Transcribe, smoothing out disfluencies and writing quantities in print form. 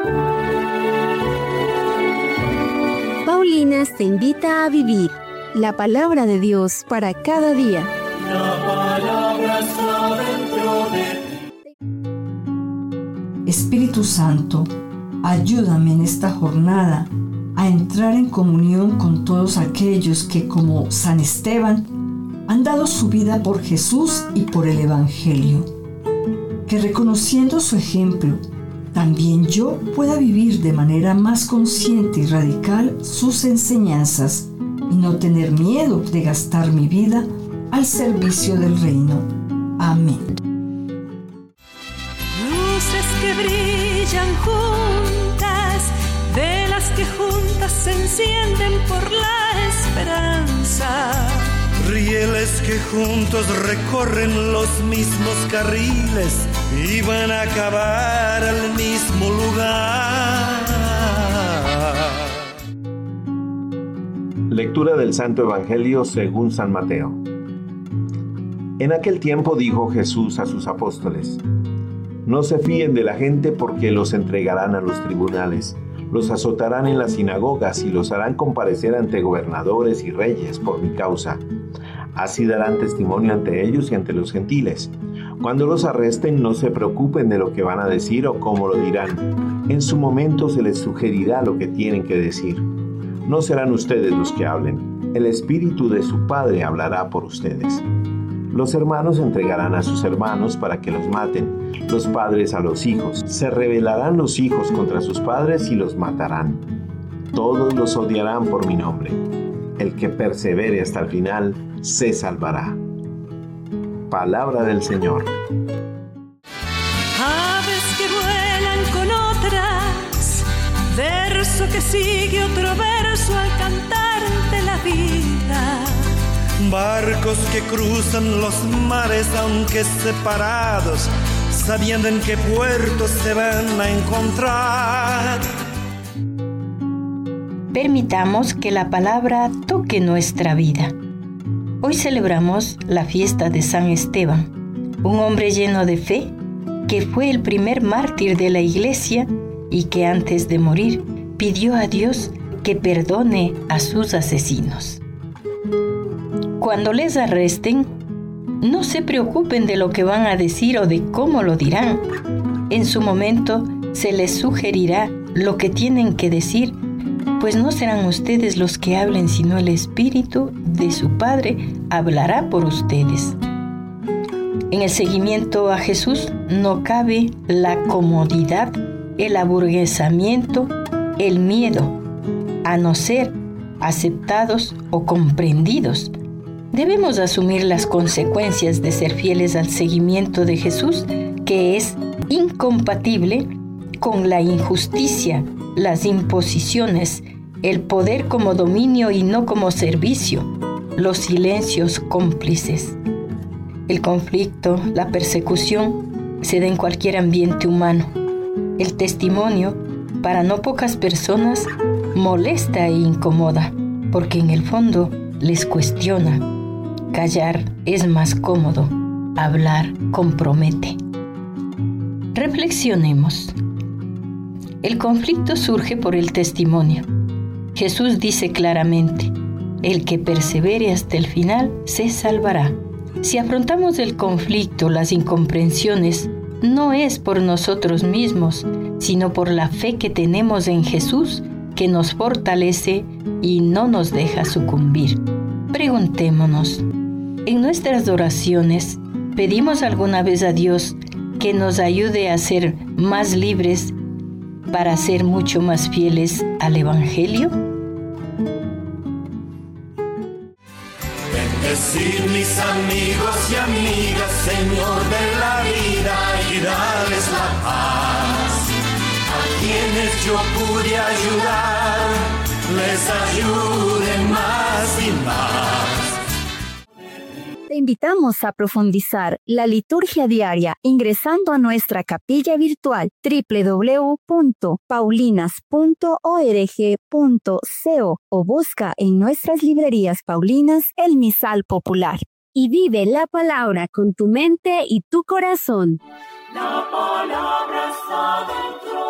Paulinas te invita a vivir la palabra de Dios para cada día. La palabra está dentro de ti. Espíritu Santo, ayúdame en esta jornada a entrar en comunión con todos aquellos que, como San Esteban, han dado su vida por Jesús y por el Evangelio. Que reconociendo su ejemplo, también yo pueda vivir de manera más consciente y radical sus enseñanzas y no tener miedo de gastar mi vida al servicio del reino. Amén. Luces que brillan juntas, velas que juntas se encienden por la esperanza. Rieles que juntos recorren los mismos carriles y van a acabar al mismo lugar. Lectura del Santo Evangelio según San Mateo. En aquel tiempo dijo Jesús a sus apóstoles: No se fíen de la gente, porque los entregarán a los tribunales, los azotarán en las sinagogas y los harán comparecer ante gobernadores y reyes por mi causa. Así darán testimonio ante ellos y ante los gentiles. Cuando los arresten, no se preocupen de lo que van a decir o cómo lo dirán. En su momento se les sugerirá lo que tienen que decir. No serán ustedes los que hablen. El Espíritu de su Padre hablará por ustedes. Los hermanos entregarán a sus hermanos para que los maten, los padres a los hijos. Se rebelarán los hijos contra sus padres y los matarán. Todos los odiarán por mi nombre. El que persevere hasta el final se salvará. Palabra del Señor. Aves que vuelan con otras, verso que sigue otro verso al cantar de la vida. Barcos que cruzan los mares aunque separados, sabiendo en qué puertos se van a encontrar. Permitamos que la palabra toque nuestra vida. Hoy celebramos la fiesta de San Esteban, un hombre lleno de fe que fue el primer mártir de la Iglesia y que antes de morir pidió a Dios que perdone a sus asesinos. Cuando les arresten, no se preocupen de lo que van a decir o de cómo lo dirán. En su momento se les sugerirá lo que tienen que decir, pues no serán ustedes los que hablen, sino el Espíritu de su Padre hablará por ustedes. En el seguimiento a Jesús no cabe la comodidad, el aburguesamiento, el miedo a no ser aceptados o comprendidos. Debemos asumir las consecuencias de ser fieles al seguimiento de Jesús, que es incompatible con la injusticia, las imposiciones, el poder como dominio y no como servicio, los silencios cómplices. El conflicto, la persecución, se da en cualquier ambiente humano. El testimonio, para no pocas personas, molesta e incomoda, porque en el fondo les cuestiona. Callar es más cómodo, hablar compromete. Reflexionemos. El conflicto surge por el testimonio. Jesús dice claramente: el que persevere hasta el final se salvará. Si afrontamos el conflicto, las incomprensiones, no es por nosotros mismos, sino por la fe que tenemos en Jesús, que nos fortalece y no nos deja sucumbir. Preguntémonos, en nuestras oraciones, ¿pedimos alguna vez a Dios que nos ayude a ser más libres para ser mucho más fieles al Evangelio? Bendecir mis amigos y amigas, Señor de la vida, y darles la paz. A quienes yo pude ayudar, les ayude más y más. Te invitamos a profundizar la liturgia diaria ingresando a nuestra capilla virtual www.paulinas.org.co o busca en nuestras librerías paulinas el misal popular. Y vive la palabra con tu mente y tu corazón. La palabra está dentro